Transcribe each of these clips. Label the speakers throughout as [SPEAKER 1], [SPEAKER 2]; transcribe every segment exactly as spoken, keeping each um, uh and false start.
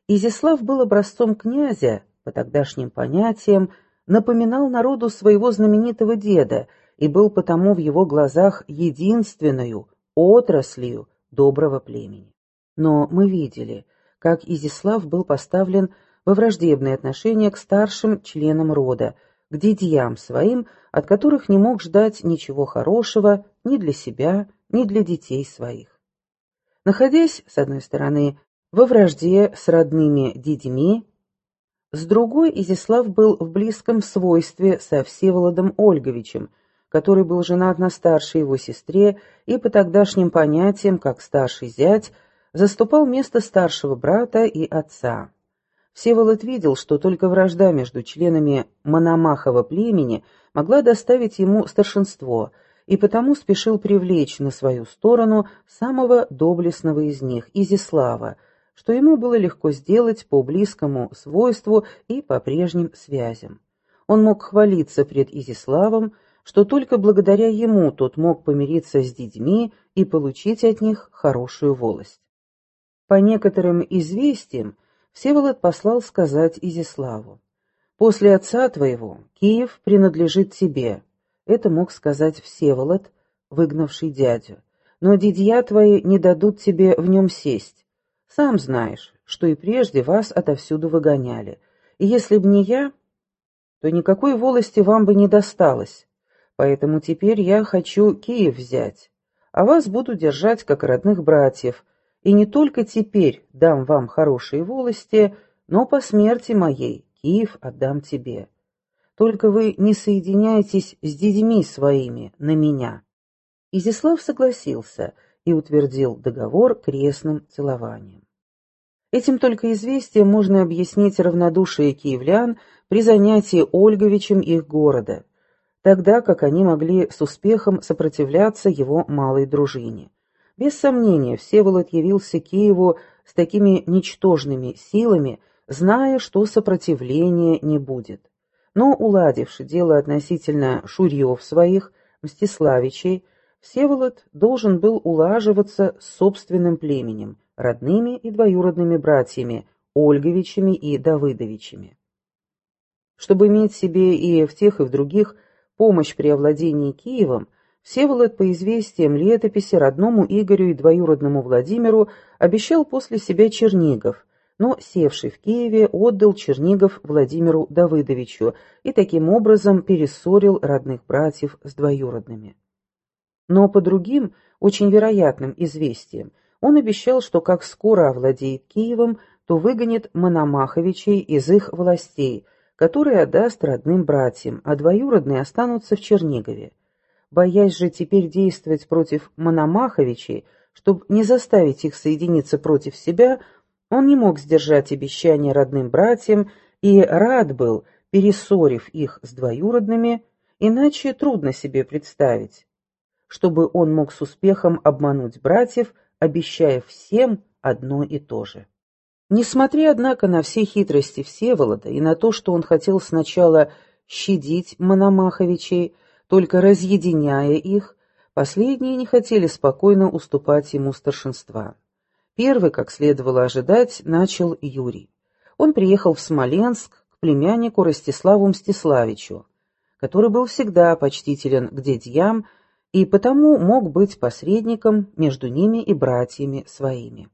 [SPEAKER 1] Изяслав был образцом князя, по тогдашним понятиям, напоминал народу своего знаменитого деда и был потому в его глазах единственною отраслью доброго племени. Но мы видели, как Изяслав был поставлен во враждебные отношения к старшим членам рода, к дядьям своим, от которых не мог ждать ничего хорошего ни для себя, ни для детей своих. Находясь, с одной стороны, во вражде с родными дядьми, с другой Изяслав был в близком свойстве со Всеволодом Ольговичем, который был женат на старшей его сестре и по тогдашним понятиям, как старший зять, заступал место старшего брата и отца. Всеволод видел, что только вражда между членами Мономахова племени могла доставить ему старшинство, и потому спешил привлечь на свою сторону самого доблестного из них, Изяслава, что ему было легко сделать по близкому свойству и по прежним связям. Он мог хвалиться пред Изяславом, что только благодаря ему тот мог помириться с дядьми и получить от них хорошую волость. По некоторым известиям Всеволод послал сказать Изяславу: «После отца твоего Киев принадлежит тебе». Это мог сказать Всеволод, выгнавший дядю. «Но дядья твои не дадут тебе в нем сесть. Сам знаешь, что и прежде вас отовсюду выгоняли. И если б не я, то никакой волости вам бы не досталось. Поэтому теперь я хочу Киев взять, а вас буду держать как родных братьев, и не только теперь дам вам хорошие волости, но по смерти моей Киев отдам тебе. Только вы не соединяйтесь с дядьми своими на меня». Изяслав согласился и утвердил договор крестным целованием. Этим только известием можно объяснить равнодушие киевлян при занятии Ольговичем их города, тогда как они могли с успехом сопротивляться его малой дружине. Без сомнения, Всеволод явился Киеву с такими ничтожными силами, зная, что сопротивления не будет. Но, уладивши дело относительно шурьев своих, Мстиславичей, Всеволод должен был улаживаться с собственным племенем, родными и двоюродными братьями, Ольговичами и Давыдовичами. Чтобы иметь себе и в тех, и в других помощь при овладении Киевом, Всеволод, по известиям летописи, родному Игорю и двоюродному Владимиру обещал после себя Чернигов, но, севший в Киеве, отдал Чернигов Владимиру Давыдовичу и таким образом перессорил родных братьев с двоюродными. Но по другим, очень вероятным известиям, он обещал, что как скоро овладеет Киевом, то выгонит Мономаховичей из их властей, которые отдаст родным братьям, а двоюродные останутся в Чернигове. Боясь же теперь действовать против Мономаховичей, чтобы не заставить их соединиться против себя, он не мог сдержать обещания родным братьям и рад был, перессорив их с двоюродными, иначе трудно себе представить, чтобы он мог с успехом обмануть братьев, обещая всем одно и то же. Несмотря, однако, на все хитрости Всеволода и на то, что он хотел сначала щадить Мономаховичей, только разъединяя их, последние не хотели спокойно уступать ему старшинства. Первый, как следовало ожидать, начал Юрий. Он приехал в Смоленск к племяннику Ростиславу Мстиславичу, который был всегда почтителен к дядьям и потому мог быть посредником между ними и братьями своими.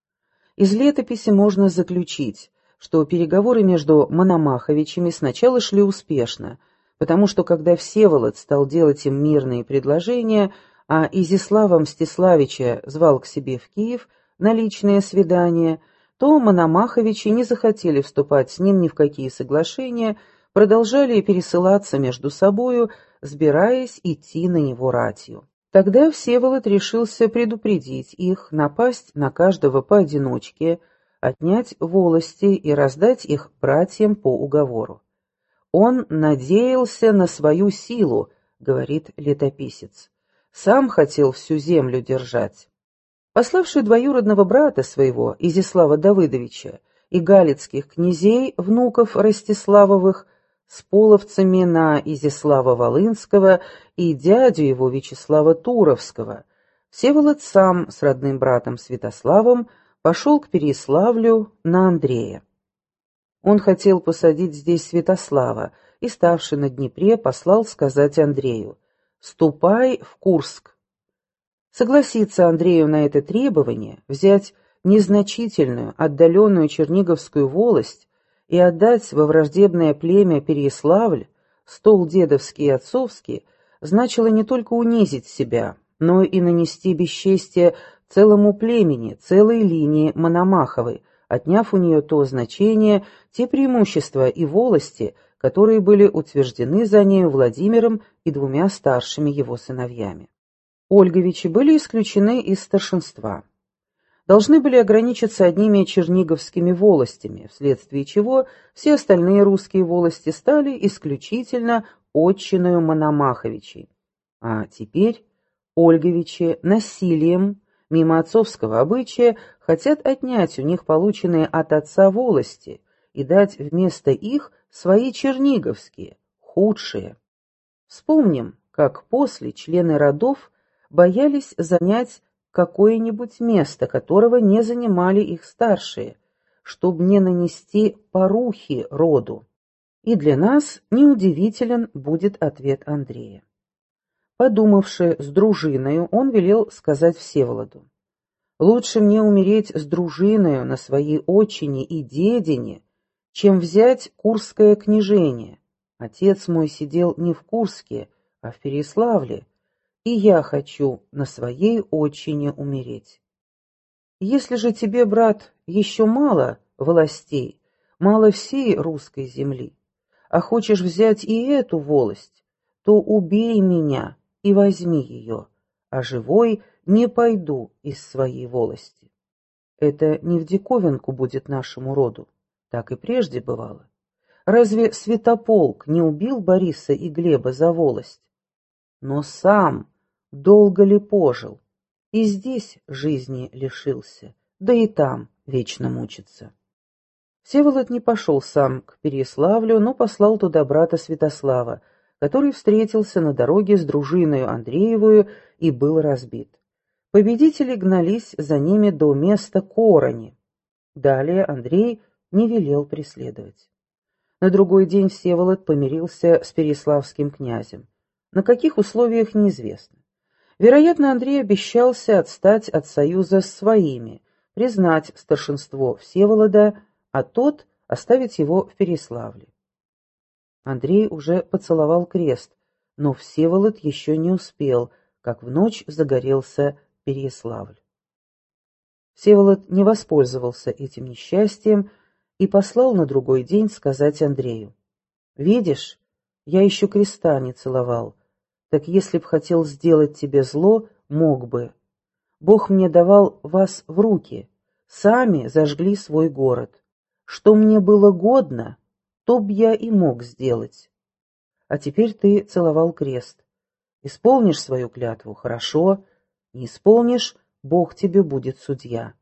[SPEAKER 1] Из летописи можно заключить, что переговоры между Мономаховичами сначала шли успешно, потому что когда Всеволод стал делать им мирные предложения, а Изяслава Мстиславича звал к себе в Киев на личное свидание, то Мономаховичи не захотели вступать с ним ни в какие соглашения, продолжали пересылаться между собою, сбираясь идти на него ратью. Тогда Всеволод решился предупредить их, напасть на каждого поодиночке, отнять волости и раздать их братьям по уговору. «Он надеялся на свою силу», — говорит летописец. «Сам хотел всю землю держать». Пославший двоюродного брата своего, Изяслава Давыдовича, и галицких князей, внуков Ростиславовых, с половцами на Изяслава Волынского и дядю его Вячеслава Туровского, Всеволод сам с родным братом Святославом пошел к Переяславлю на Андрея. Он хотел посадить здесь Святослава, и, ставший на Днепре, послал сказать Андрею: «Ступай в Курск». Согласиться Андрею на это требование, взять незначительную, отдаленную Черниговскую волость и отдать во враждебное племя Переяславль, стол дедовский и отцовский, значило не только унизить себя, но и нанести бесчестие целому племени, целой линии Мономаховой, отняв у нее то значение, те преимущества и волости, которые были утверждены за нею Владимиром и двумя старшими его сыновьями. Ольговичи были исключены из старшинства. Должны были ограничиться одними черниговскими волостями, вследствие чего все остальные русские волости стали исключительно отчиною Мономаховичей. А теперь Ольговичи насилием, мимо отцовского обычая, хотят отнять у них полученные от отца волости и дать вместо их свои черниговские, худшие. Вспомним, как после члены родов боялись занять какое-нибудь место, которого не занимали их старшие, чтобы не нанести порухи роду. И для нас неудивителен будет ответ Андрея. Подумавши с дружиною, он велел сказать Всеволоду: «Лучше мне умереть с дружиною на своей отчине и дедине, чем взять Курское княжение. Отец мой сидел не в Курске, а в Переяславле, и я хочу на своей отчине умереть. Если же тебе, брат, еще мало властей, мало всей русской земли, а хочешь взять и эту волость, то убей меня и возьми ее, а живой не пойду из своей волости». Это не в диковинку будет нашему роду, так и прежде бывало. Разве Святополк не убил Бориса и Глеба за волость? Но сам долго ли пожил, и здесь жизни лишился, да и там вечно мучится. Всеволод не пошел сам к Переяславлю, но послал туда брата Святослава, который встретился на дороге с дружиною Андреевую и был разбит. Победители гнались за ними до места Корони. Далее Андрей не велел преследовать. На другой день Всеволод помирился с переяславским князем. На каких условиях — неизвестно. Вероятно, Андрей обещался отстать от союза с своими, признать старшинство Всеволода, а тот оставить его в Переяславле. Андрей уже поцеловал крест, но Всеволод еще не успел, как в ночь загорелся Переяславль. Всеволод не воспользовался этим несчастьем и послал на другой день сказать Андрею: «Видишь, я еще креста не целовал, так если б хотел сделать тебе зло, мог бы. Бог мне давал вас в руки, сами зажгли свой город. Что мне было годно, то б я и мог сделать. А теперь ты целовал крест. Исполнишь свою клятву — хорошо, не исполнишь — Бог тебе будет судья».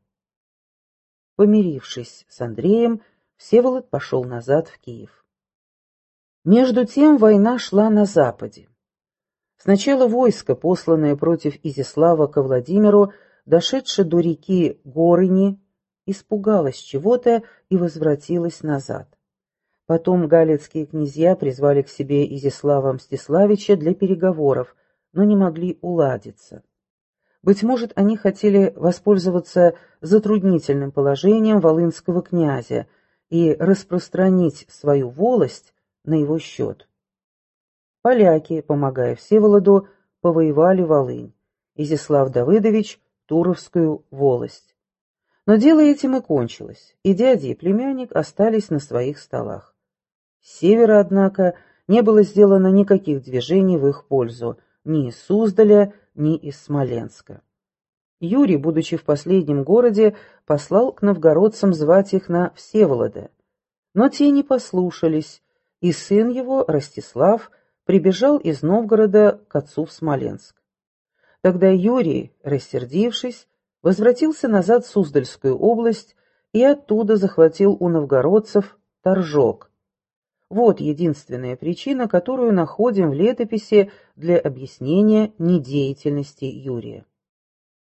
[SPEAKER 1] Помирившись с Андреем, Всеволод пошел назад в Киев. Между тем война шла на западе. Сначала войско, посланное против Изяслава ко Владимиру, дошедшее до реки Горыни, испугалось чего-то и возвратилось назад. Потом галицкие князья призвали к себе Изяслава Мстиславича для переговоров, но не могли уладиться. Быть может, они хотели воспользоваться затруднительным положением волынского князя и распространить свою волость на его счет. Поляки, помогая Всеволоду, повоевали Волынь, Изяслав Давыдович — Туровскую волость. Но дело этим и кончилось, и дядя и племянник остались на своих столах. С севера, однако, не было сделано никаких движений в их пользу, ни из Суздаля, ни из Смоленска. Юрий, будучи в последнем городе, послал к новгородцам звать их на Всеволода. Но те не послушались, и сын его, Ростислав, прибежал из Новгорода к отцу в Смоленск. Тогда Юрий, рассердившись, возвратился назад в Суздальскую область и оттуда захватил у новгородцев Торжок. Вот единственная причина, которую находим в летописи для объяснения недеятельности Юрия.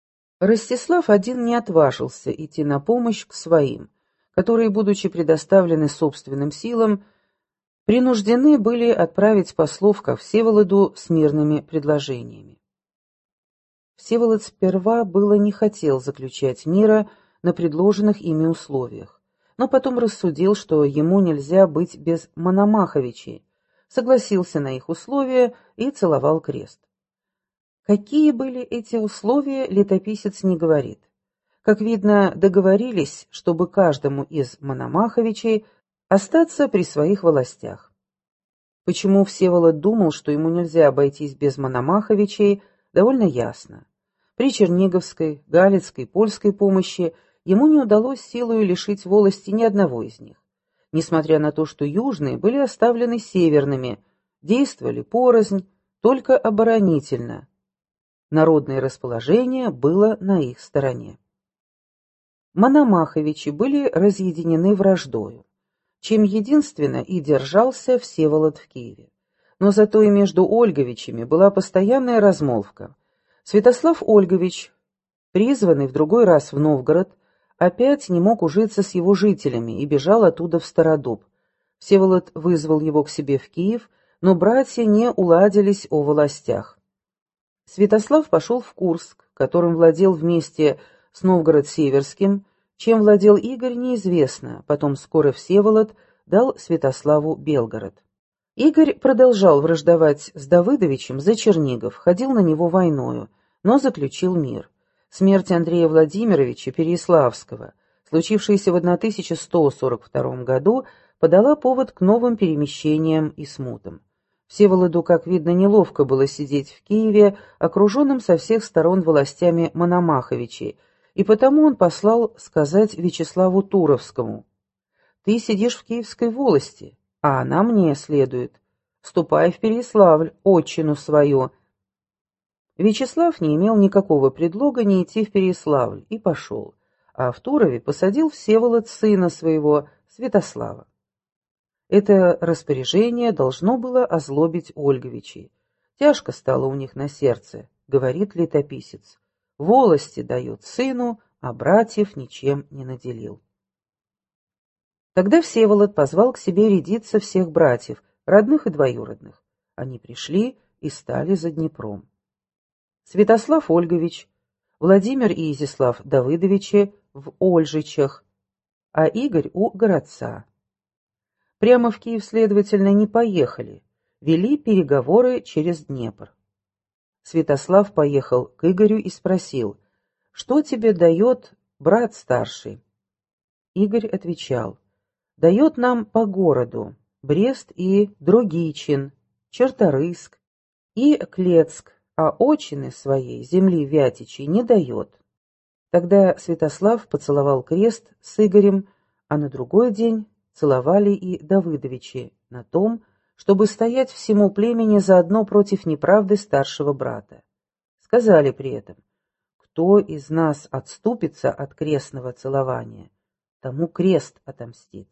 [SPEAKER 1] Ростислав один не отважился идти на помощь к своим, которые, будучи предоставлены собственным силам, принуждены были отправить послов ко Всеволоду с мирными предложениями. Всеволод сперва было не хотел заключать мира на предложенных ими условиях, но потом рассудил, что ему нельзя быть без Мономаховичей, согласился на их условия и целовал крест. Какие были эти условия, летописец не говорит. Как видно, договорились, чтобы каждому из Мономаховичей остаться при своих властях. Почему Всеволод думал, что ему нельзя обойтись без Мономаховичей, довольно ясно. При Черниговской, Галицкой, польской помощи ему не удалось силою лишить волости ни одного из них. Несмотря на то, что южные были оставлены северными, действовали порознь, только оборонительно. Народное расположение было на их стороне. Мономаховичи были разъединены враждою, чем единственно и держался Всеволод в Киеве. Но зато и между Ольговичами была постоянная размолвка. Святослав Ольгович, призванный в другой раз в Новгород, опять не мог ужиться с его жителями и бежал оттуда в Стародуб. Всеволод вызвал его к себе в Киев, но братья не уладились о властях. Святослав пошел в Курск, которым владел вместе с Новгород-Северским, чем владел Игорь, неизвестно, потом скоро Всеволод дал Святославу Белгород. Игорь продолжал враждовать с Давыдовичем за Чернигов, ходил на него войною, но заключил мир. Смерть Андрея Владимировича Переяславского, случившаяся в тысяча сто сорок втором году, подала повод к новым перемещениям и смутам. Всеволоду, как видно, неловко было сидеть в Киеве, окруженным со всех сторон властями Мономаховичей, и потому он послал сказать Вячеславу Туровскому: «Ты сидишь в Киевской волости, а она мне следует. Ступай в Переяславль, отчину свою». Вячеслав не имел никакого предлога не идти в Переяславль и пошел, а в Турове посадил Всеволод сына своего, Святослава. Это распоряжение должно было озлобить Ольговичей. Тяжко стало у них на сердце, говорит летописец. Волости дает сыну, а братьев ничем не наделил. Тогда Всеволод позвал к себе рядиться всех братьев, родных и двоюродных. Они пришли и стали за Днепром. Святослав Ольгович, Владимир и Изяслав Давыдовичи в Ольжичах, а Игорь у городца. Прямо в Киев, следовательно, не поехали, вели переговоры через Днепр. Святослав поехал к Игорю и спросил: «Что тебе дает брат старший?» Игорь отвечал: «Дает нам по городу Брест и Другичин, Черторыск и Клецк, а отчины своей земли Вятичей не дает». Тогда Святослав поцеловал крест с Игорем, а на другой день целовали и Давыдовичи на том, чтобы стоять всему племени заодно против неправды старшего брата. Сказали при этом: «Кто из нас отступится от крестного целования, тому крест отомстит».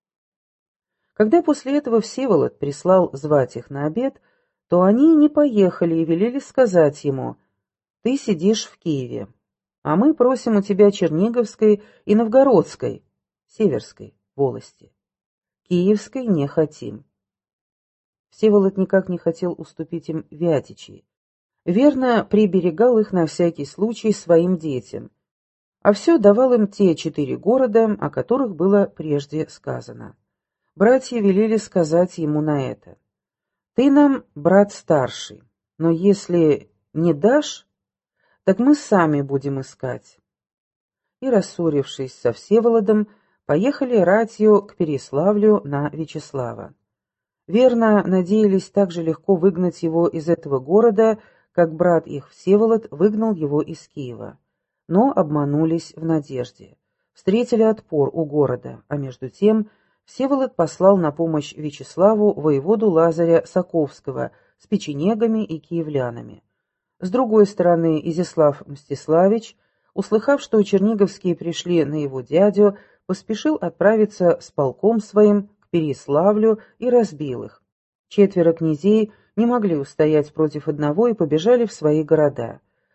[SPEAKER 1] Когда после этого Всеволод прислал звать их на обед, то они не поехали и велели сказать ему: «Ты сидишь в Киеве, а мы просим у тебя Черниговской и Новгородской, Северской волости. Киевской не хотим». Всеволод никак не хотел уступить им Вятичей. Верно, приберегал их на всякий случай своим детям, а все давал им те четыре города, о которых было прежде сказано. Братья велели сказать ему на это: «Ты нам брат старший, но если не дашь, так мы сами будем искать». И, рассорившись со Всеволодом, поехали ратью к Переяславлю на Вячеслава. Верно, надеялись так же легко выгнать его из этого города, как брат их Всеволод выгнал его из Киева. Но обманулись в надежде. Встретили отпор у города, а между тем Всеволод послал на помощь Вячеславу воеводу Лазаря Соковского с печенегами и киевлянами. С другой стороны, Изяслав Мстиславич, услыхав, что черниговские пришли на его дядю, поспешил отправиться с полком своим к Переяславлю и разбил их. Четверо князей не могли устоять против одного и побежали в свои города.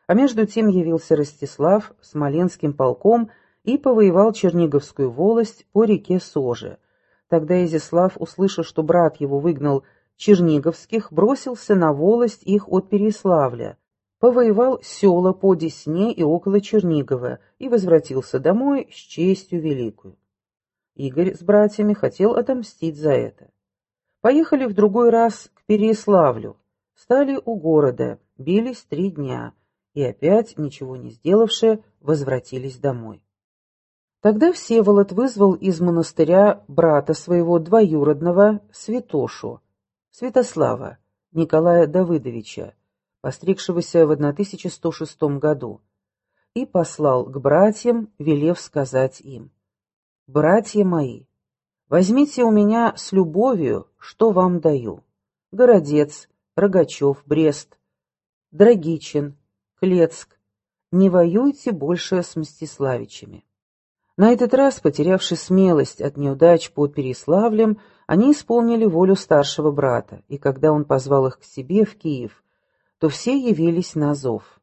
[SPEAKER 1] А между тем явился Ростислав с Смоленским полком и повоевал Черниговскую волость по реке Соже. Тогда Изяслав, услышав, что брат его выгнал черниговских, бросился на волость их от Переяславля, повоевал села по Десне и около Чернигова и возвратился домой с честью великую. Игорь с братьями хотел отомстить за это. Поехали в другой раз к Переяславлю, стали у города, бились три дня и опять, ничего не сделавшие, возвратились домой. Тогда Всеволод вызвал из монастыря брата своего двоюродного Святошу, Святослава, Николая Давыдовича, постригшегося в тысяча сто шестом году, и послал к братьям, велев сказать им: «Братья мои, возьмите у меня с любовью, что вам даю: Городец, Рогачев, Брест, Драгичин, Клецк. Не воюйте больше с Мстиславичами». На этот раз, потерявши смелость от неудач под Переяславлем, они исполнили волю старшего брата, и когда он позвал их к себе в Киев, то все явились на зов.